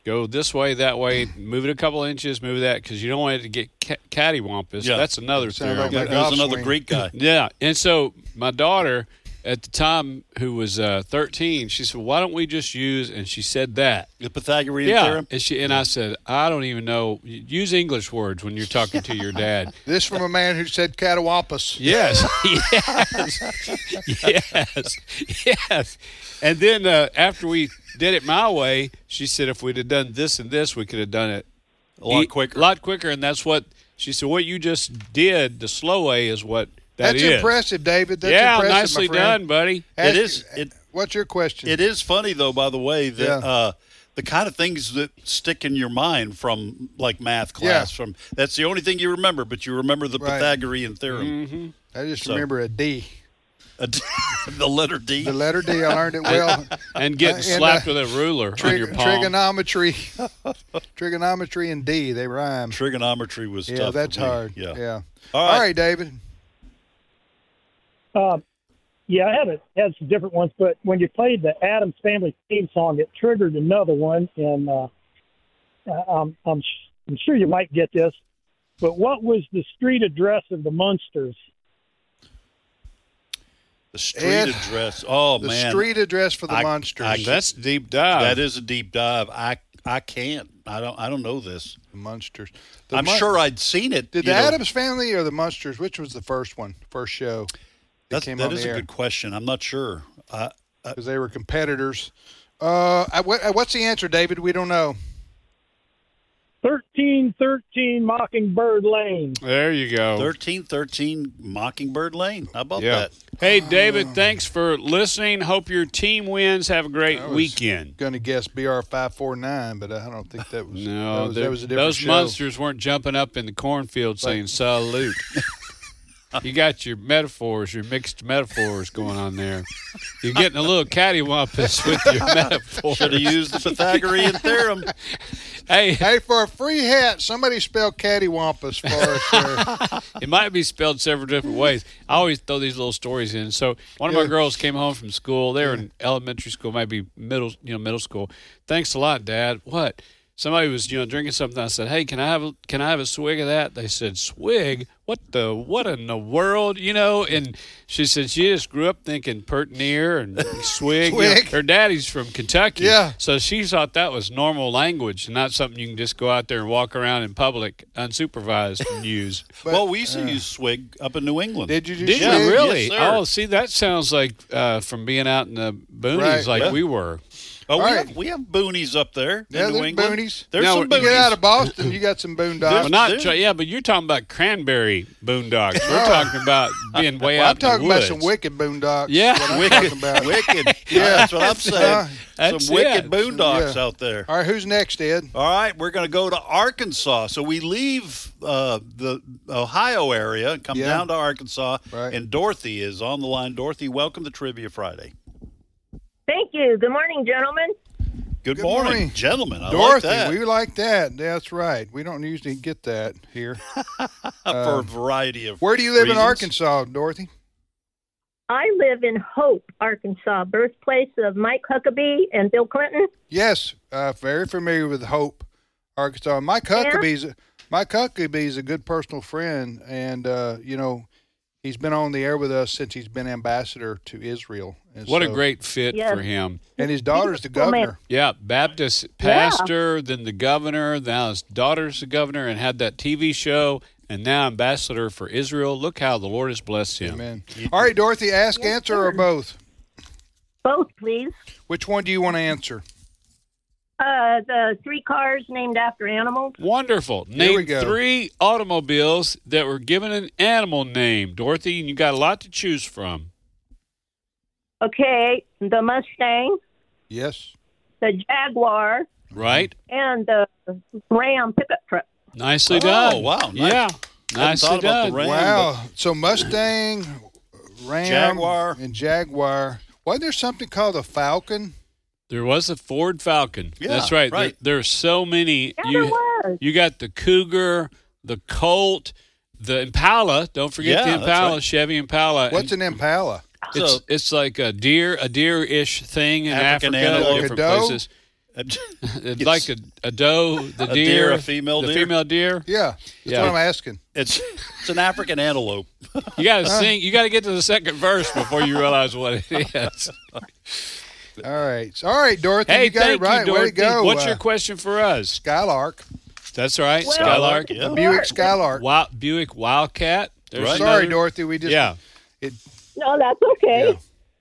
go this way, that way, move it a couple inches, move that, because you don't want it to get cattywampus. Yeah. That's another Sounds theory. like my That was golf another swing. Greek guy. Yeah, and so my daughter at the time, who was 13, she said, "Why don't we just use?" And she said that. The Pythagorean Yeah, theorem. and I said, "I don't even know. Use English words when you're talking to your dad." This from a man who said catawampus. Yes, yes. And then after we did it my way, she said, "If we'd have done this and this, we could have done it A lot quicker. A lot quicker." And that's what she said. What you just did, the slow way, is what That's is. impressive, David. That's Yeah, impressive, nicely my friend. done, buddy. It is. What's your question? It is funny, though, by the way, that Yeah. the kind of things that stick in your mind from, like, math class. Yeah. From that's the only thing you remember, but you remember the Right. Pythagorean theorem. Mm-hmm. I just So- remember a D. The letter D. The letter D. I learned it well. And getting And, slapped with a ruler on your palm. Trigonometry. Trigonometry and D. They rhyme. Trigonometry was Yeah, tough. for that's me. hard. Yeah. All right, David. Yeah, I had some different ones, but when you played the Addams Family theme song, it triggered another one, and I'm sure you might get this. But what was the street address of the Munsters? The street Ed, address. Oh, The man. street address for the Monsters. That's a deep dive. That is a deep dive. I can't. I don't know this. The Munsters. I'm sure I'd seen it. Did you the know. Addams Family or the Munsters? Which was the first one? First show? That came on is the a air? good question. I'm not sure. Because they were competitors. What's the answer, David? We don't know. 1313 Mockingbird Lane. There you go. 1313 Mockingbird Lane. How about Yeah. that? Hey, David, thanks for listening. Hope your team wins. Have a great weekend. Going to guess BR549, but I don't think that was. No, that was a different those show. monsters weren't jumping up in the cornfield saying salute. You got your metaphors, your mixed metaphors going on there. You're getting a little cattywampus with your metaphors. Should have used the Pythagorean theorem. Hey, for a free hat, somebody spelled cattywampus for us there. it might be spelled several different ways. I always throw these little stories in. So one of my girls came home from school. They were in elementary school, maybe middle school. Thanks a lot, Dad. What? Somebody was, drinking something. I said, "Hey, can I have a swig of that?" They said, "Swig? What in the world?" And she said she just grew up thinking Pertinier and swig. Swig. Her daddy's from Kentucky. Yeah. So she thought that was normal language and not something you can just go out there and walk around in public unsupervised and use. Well, we used to use swig up in New England. Did you do Did swig? you really? Yes, sir. Oh, see, that sounds like from being out in the boonies Right. like Yeah. we were. Oh, Right. we have boonies up there Yeah, in New there's England. boonies. There's Now, some you boonies. You get out of Boston, you got some boondocks. Well, But you're talking about cranberry boondocks. We're talking about being way Well, out I'm talking in the about woods. some wicked boondocks. Yeah. what I'm talking about. Wicked. Yeah. That's what I'm saying. That's Some wicked it. boondocks Yeah. out there. All right, who's next, Ed? All right, we're going to go to Arkansas. So we leave the Ohio area and come Yeah. down to Arkansas. Right. And Dorothy is on the line. Dorothy, welcome to Trivia Friday. Thank you. Good morning, gentlemen. Good, Good morning, morning. gentlemen. I Dorothy, like that. we like that. That's right. We don't usually get that here. For a variety of Where do you live in reasons. Arkansas, Dorothy? I live in Hope, Arkansas, birthplace of Mike Huckabee and Bill Clinton. Yes, very familiar with Hope, Arkansas. Mike Huckabee's a good personal friend, and he's been on the air with us since he's been ambassador to Israel. And What a so- great fit Yes. for him. And his daughter's the Beautiful man. governor. Yeah, Baptist pastor, then the governor, now his daughter's the governor, and had that TV show, and now ambassador for Israel. Look how the Lord has blessed him. Amen. All right, Dorothy, ask, answer, or both? Both, please. Which one do you want to answer? The three cars named after animals. Wonderful. Here we Name go. 3 automobiles that were given an animal name, Dorothy, and you got a lot to choose from. Okay, the Mustang, Yes. the Jaguar, Right? and the Ram pickup truck. Nicely Oh, done. wow, nice. Yeah. Hadn't Nicely thought about the done. Ram. Wow. So Mustang, Ram, Jaguar. and Jaguar. Wasn't there something called a Falcon? There was a Ford Falcon. Yeah, That's right. right. There are so many. Yeah, there was. You got the Cougar, the Colt, the Impala. Don't forget Yeah, the that's Impala, right. Chevy Impala. What's an Impala? It's like a deer-ish thing in African Africa, antelope. different Like a doe? places. Like a doe, the deer, a female the deer? female deer. Yeah, that's what I'm asking. It's an African antelope. You got to sing. You got to get to the second verse before you realize what it is. All right, Dorothy. Hey, you got thank it right. you, Dorothy. Way to go. What's your question for us? Skylark? That's right, Well, Skylark. Yeah. Buick Skylark. Buick Wildcat. There's Right. Sorry, another- Dorothy. We just No, that's okay.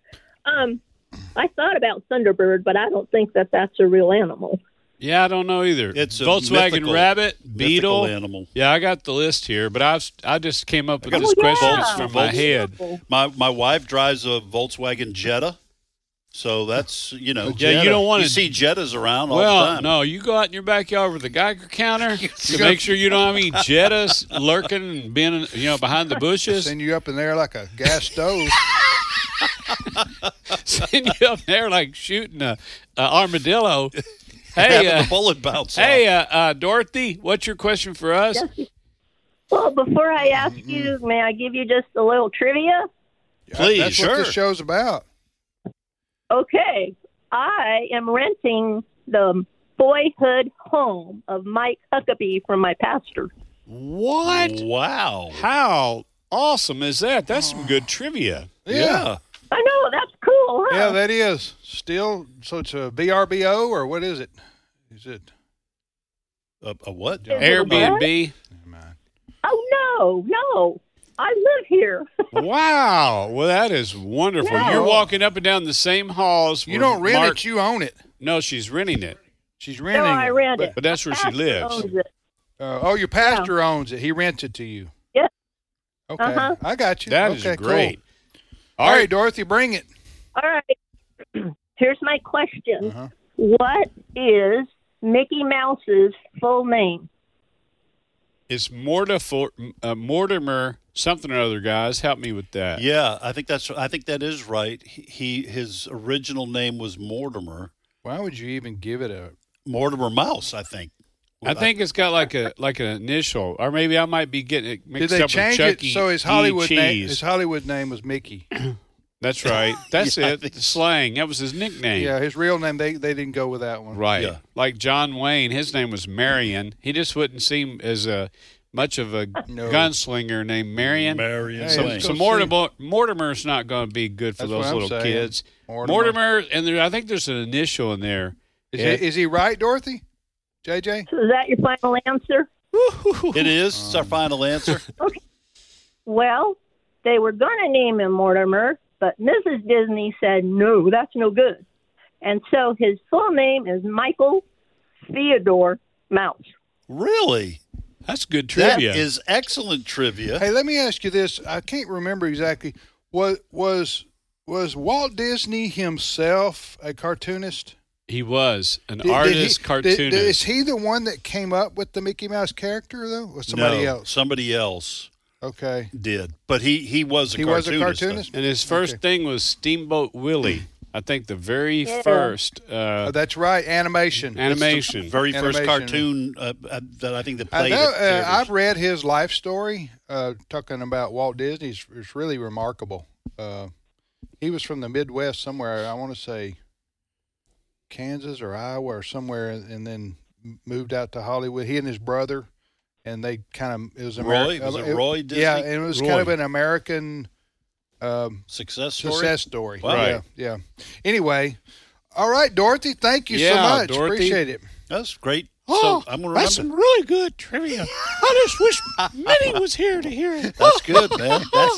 I thought about Thunderbird, but I don't think that that's a real animal. Yeah, I don't know either. It's a Volkswagen mythical- Rabbit, Beetle. mythical animal. Yeah, I got the list here, but I just came up with got this a question Volks- from my head. My wife drives a Volkswagen Jetta, so that's Yeah, you don't want you to see Jettas around all the Well, time. no, you go out in your backyard with a Geiger counter to make sure you don't have any Jettas lurking and being, behind the bushes. send you up in there like a gas stove. Send you up there like shooting a armadillo. Having Hey, the bullet bounce off. hey, Dorothy, what's your question for us? Well, before I ask you, may I give you just a little trivia? Please, That's what sure. this show's about. Okay. I am renting the boyhood home of Mike Huckabee from my pastor. What? Wow. How awesome is that? That's some good trivia. Yeah. I know, that's cool, huh? Yeah, that is. Still, so it's a VRBO or what is it? Is it? A what? Is it a Airbnb. Oh, no. I live here. Wow. Well, that is wonderful. No. You're walking up and down the same halls. You where don't rent Mark- it, you own it. No, she's renting it. She's No, renting I it. rent it. But that's where she Pastor lives. owns it. Your pastor owns it. He rents it to you. Yeah. Okay. Uh-huh. I got you. That okay, is great. Cool. All right, Dorothy, bring it. All right. Here's my question. Uh-huh. What is Mickey Mouse's full name? It's Mortimer something or other, guys. Help me with that. Yeah, I think that is right. His original name was Mortimer. Why would you even give it a? Mortimer Mouse, I think. I think it's got like an initial, or maybe I might be getting it Did mixed they up with change Chuck it so his Hollywood name? Cheese. His Hollywood name was Mickey. That's right. That's Yeah, I it. think The slang. That was his nickname. Yeah, his real name they didn't go with that one. Right. Yeah. Like John Wayne, his name was Marion. He just wouldn't seem as much of a No. gunslinger named Marion. Marion Hey, Wayne. let's So go Mortimer's not going to be good for That's those what I'm little saying. kids. Mortimer. And I think there's an initial in there. Is he right, Dorothy? JJ? So is that your final answer? It is. It's our final answer. Well, they were going to name him Mortimer, but Mrs. Disney said, no, that's no good. And so his full name is Michael Theodore Mouse. Really? That's good trivia. That is excellent trivia. Hey, let me ask you this. I can't remember exactly. Was Walt Disney himself a cartoonist? He was an Did artist, he- cartoonist. is he the one that came up with the Mickey Mouse character, though? Or somebody No, else? Somebody else Okay. did. But he was a He cartoonist. was a cartoonist? and his first thing was Steamboat Willie. I think the very first Oh, that's right. Animation. animation. Very first Animation. cartoon that I think that I played know, at theaters. I've read his life story, talking about Walt Disney. It's really remarkable. He was from the Midwest somewhere. I want to say Kansas or Iowa or somewhere, and then moved out to Hollywood. He and his brother, and they kind of, it was Roy? Was it Roy Disney? Yeah, and it was kind of an American Success story. success story. Wow. Yeah, yeah. Anyway, all right, Dorothy, thank you so Yeah, much. Dorothy. Appreciate it. That's great. Oh, so I'm going to that's remember. some really good trivia. I just wish Minnie was here to hear it. That's good, man.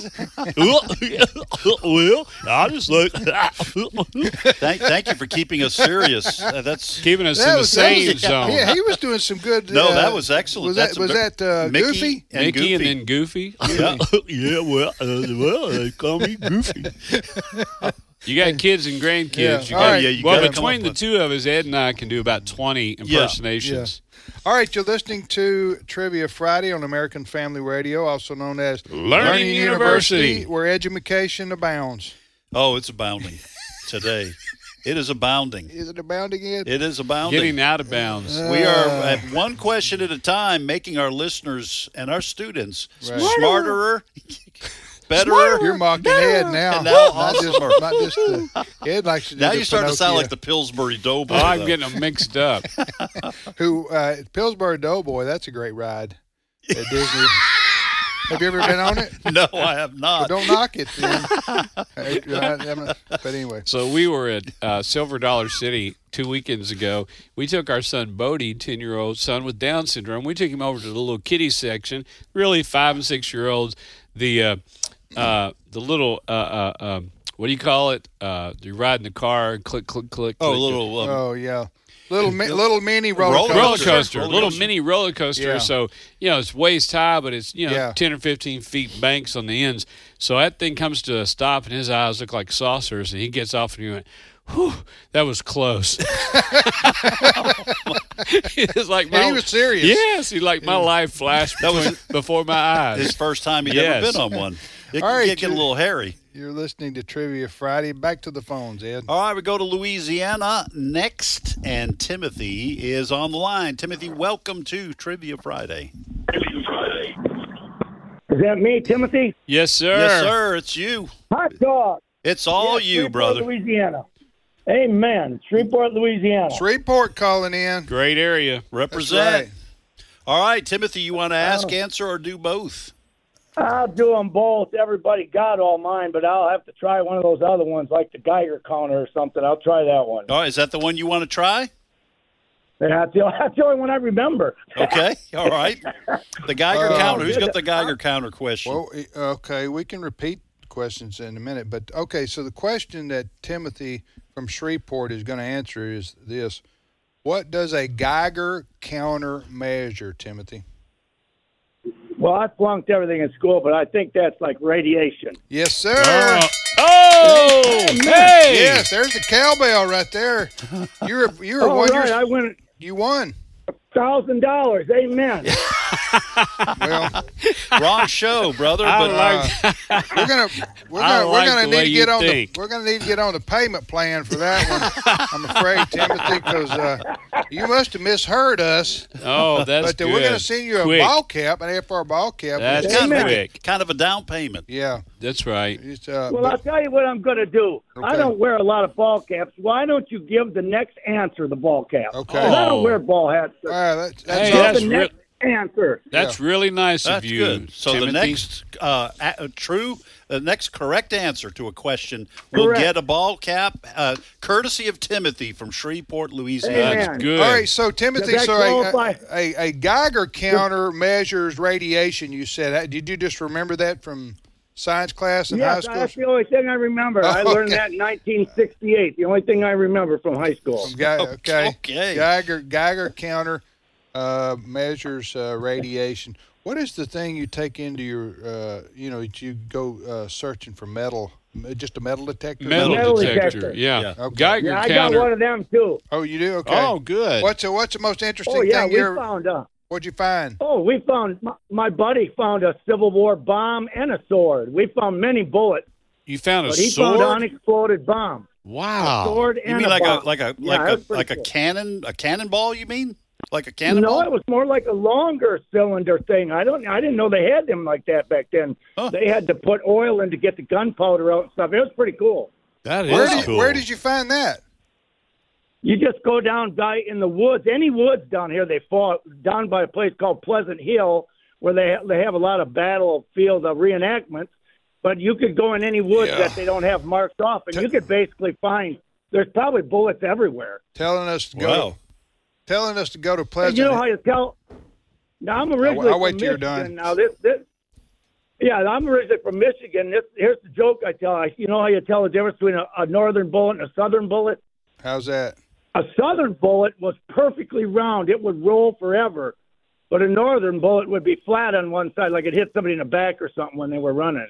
Well, I just like Thank you for keeping us serious. That's keeping us That in the was- that was- same zone. Yeah, he was doing some good. No, that was excellent. Was That's that Mickey Goofy? and Mickey Goofy. and then Goofy. Yeah. Yeah, well, they call me Goofy. You got kids and grandkids. Yeah. You All got, right. Yeah, you well, gotta come between up the with- two of us, Ed and I can do about 20 impersonations. All right, you're listening to Trivia Friday on American Family Radio, also known as Learning University. where education abounds. Oh, it's abounding today. It is abounding. Is it abounding, Ed? It is abounding. Getting out of bounds. We are at one question at a time, making our listeners and our students Right. smarter Betterer. You're mocking Ed now. And now not just Ed likes to do Now the you're starting to sound Pinocchio. like the Pillsbury Doughboy. Oh, I'm though. getting them mixed up. Who Pillsbury Doughboy? That's a great ride at Disney. Have you ever been on it? No, I have not. Well, don't knock it then. But anyway, So we were at Silver Dollar City 2 weekends ago. We took our son Bodie, 10-year-old son with Down syndrome. We took him over to the little kiddie section. Really, 5 and 6 year olds. The little what do you call it? You ride in the car and click, click, click. Oh, click. little. oh yeah, little mini roller Roller coaster. roller coaster, Roller little coaster. mini roller coaster. Yeah. So, it's waist high, but it's, Yeah. 10 or 15 feet banks on the ends. So that thing comes to a stop and his eyes look like saucers and he gets off and he went, whew, that was close. It's like He was serious. Yes, my life flashed before my eyes. His first time he'd Yes. ever been on one. It All right, get a little hairy. You're listening to Trivia Friday. Back to the phones, Ed. All right, we go to Louisiana next, and Timothy is on the line. Timothy, welcome to Trivia Friday. Is that me, Timothy? Yes, sir. Yes, sir. It's you. Hot dog. It's all Yes, you, Shreveport, brother. Louisiana. Amen. Shreveport, Louisiana. Shreveport calling in. Great area. Represent. right. All right, Timothy, you want to ask, answer, or do both? I'll do them both. Everybody got all mine, but I'll have to try one of those other ones, like the Geiger counter or something. I'll try that one. All right, is that the one you want to try? That's the only one I remember. Okay, all right. The Geiger counter. Who's got the good. Geiger counter question? Well, okay, we can repeat questions in a minute, but okay. So the question that Timothy from Shreveport is going to answer is this: what does a Geiger counter measure, Timothy? Well, I flunked everything in school, but I think that's like radiation. Yes, sir. Oh, hey! Yes, there's the cowbell right there. You're All one. right, I win You won. $1,000. Amen. Well, Wrong show, brother. I But we're gonna like the way need to you get on think. the payment plan for that one. I'm afraid, Timothy, because you must have misheard us. Oh, that's But good. we're gonna send you a Quick. ball cap, an AFR ball cap. That's kind of, quick. kind of a down payment. Yeah. That's right. It's, Well, I'll tell you what I'm going to do. Okay. I don't wear a lot of ball caps. Why don't you give the next answer the ball cap? Okay. 'Cause I Oh. don't wear ball hats. that's Hey, Give that's the next answer. That's really nice That's of you, good. So Timothy. the next correct answer to a question will Correct. get a ball cap, courtesy of Timothy from Shreveport, Louisiana. Amen. That's good. all right. So Timothy, Does that qualify? a Geiger counter measures radiation. You said. Did you just remember that from science class in high Yes, school? that's the only thing I remember. I learned Okay. that in 1968. The only thing I remember from high school. Okay. Okay. Geiger counter measures radiation. What is the thing you take into your, you go searching for metal, just a metal detector? Metal detector. detector. Yeah. Yeah. Okay. Geiger Yeah, I counter. got one of them too. Oh, you do? Okay. Oh, good. What's the most interesting Oh yeah, thing we you ever, found. what'd you find? We found. My buddy found a Civil War bomb and a sword. We found many bullets, You found a but he found sword? an unexploded bomb. Wow. Sword You and mean a like bomb. a Yeah, that was pretty cool. cannonball? You mean like a No, cannonball? it was more like a longer cylinder thing. I didn't know they had them like that back then. Huh. They had to put oil in to get the gunpowder out and stuff. It was pretty cool. That Where is did, cool. where did you find that? You just go down by in the woods, any woods down here. They fought down by a place called Pleasant Hill, where they have a lot of battlefield reenactments. But you could go in any woods Yeah. that they don't have marked off, and you could basically find there's probably bullets everywhere. Telling us to go. Wow. Telling us to go to And Pleasant. you know how you tell? Now I'm originally I'll wait from till you're Michigan. done. Now yeah, I'm originally from Michigan. Here's the joke I tell. You know how you tell the difference between a northern bullet and a southern bullet? How's that? A southern bullet was perfectly round. It would roll forever. But a northern bullet would be flat on one side, like it hit somebody in the back or something when they were running.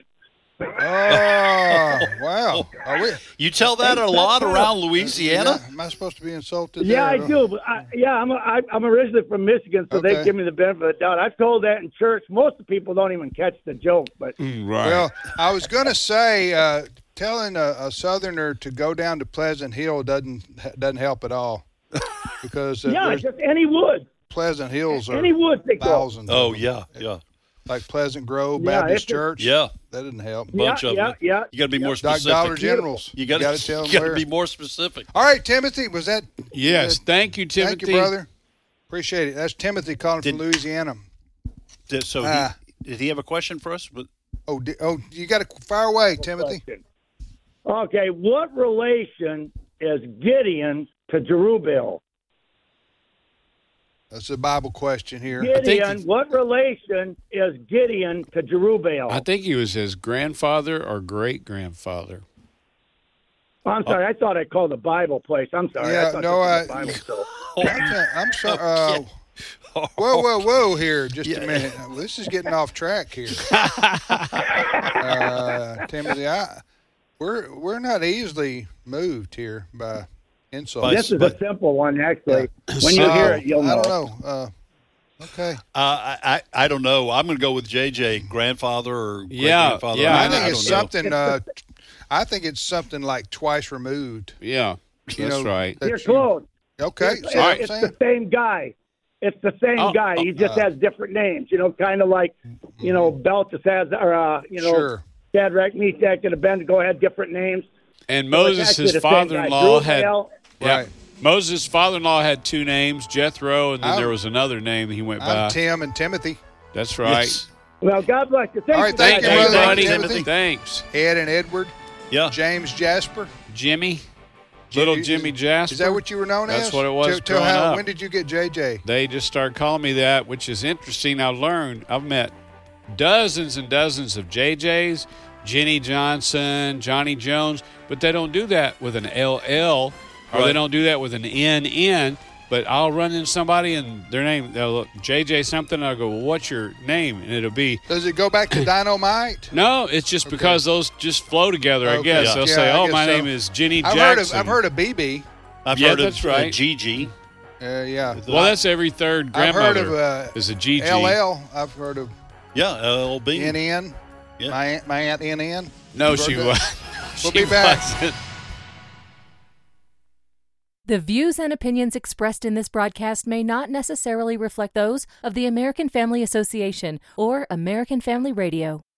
Oh, wow. Are we? You tell that a lot around Louisiana? Am I supposed to be insulted? Yeah, I there? do. But I'm originally from Michigan, so Okay. they give me the benefit of the doubt. I've told that in church. Most of the people don't even catch the joke. But Right. Well, I was going to say, telling a Southerner to go down to Pleasant Hill doesn't help at all, because yeah, there's just any wood. Pleasant Hills are Any woods they go. thousands. Oh, of them. yeah, yeah. like Pleasant Grove Yeah, Baptist it's a- Church. Yeah. That didn't help. Bunch of them. Yeah. You got to be more Doc specific. Dollar Generals. You got gotta tell them to where. be more specific. All right, Timothy, was that? Yes, thank you, Timothy. Thank you, brother. Appreciate it. That's Timothy calling from Louisiana. So did he have a question for us? Oh, you got to fire away, Timothy. Okay, what relation is Gideon to Jerubbaal? That's a Bible question here. Gideon, what relation is Gideon to Jerubbaal? I think he was his grandfather or great-grandfather. I'm sorry, I thought I called the Bible place. I'm sorry. Yeah, I thought no, this was the Bible show. I'm sorry. Whoa, here. Just a minute. This is getting off track here. Timothy, we're not easily moved here by insults. This is a simple one, actually. When you hear it, you'll know. I don't know. Okay. I don't know. I'm going to go with JJ, grandfather or grandfather. Yeah, I think it's something. I think it's something like twice removed. Yeah, that's right. You're close. Okay. It's the same guy. It's the same guy. He just has different names. Kind of like, Belteshazzar, or sure. Shadrach, Meshach, and Abednego had different names. And Moses' father-in-law had. Right. Moses' father-in-law had two names, Jethro, and then there was another name he went by. Tim and Timothy. That's right. Yes. Well, God bless you. All right, thank you, Thanks, brother. buddy. Timothy. Thanks. Ed and Edward. Yeah. James Jasper. Jimmy. Little Jimmy Jasper. Is that what you were known as? That's what it was Till growing up. when did you get JJ? They just started calling me that, which is interesting. I've met dozens and dozens of JJs, Jenny Johnson, Johnny Jones, but they don't do that with an LL, or they don't do that with an NN. But I'll run into somebody and their name, they'll look, JJ something, and I'll go, well, what's your name? And it'll be... Does it go back to Dynamite? No, it's just because those just flow together, I guess. They'll say, my name is Jenny Jackson. I've heard of BB. I've heard that's of right. Gigi. Yeah. Well, that's every third grandmother. I've heard of is a Gigi. LL. I've heard of LB. NN. Yeah. My aunt NN. No, she was. We'll be back. Wasn't. The views and opinions expressed in this broadcast may not necessarily reflect those of the American Family Association or American Family Radio.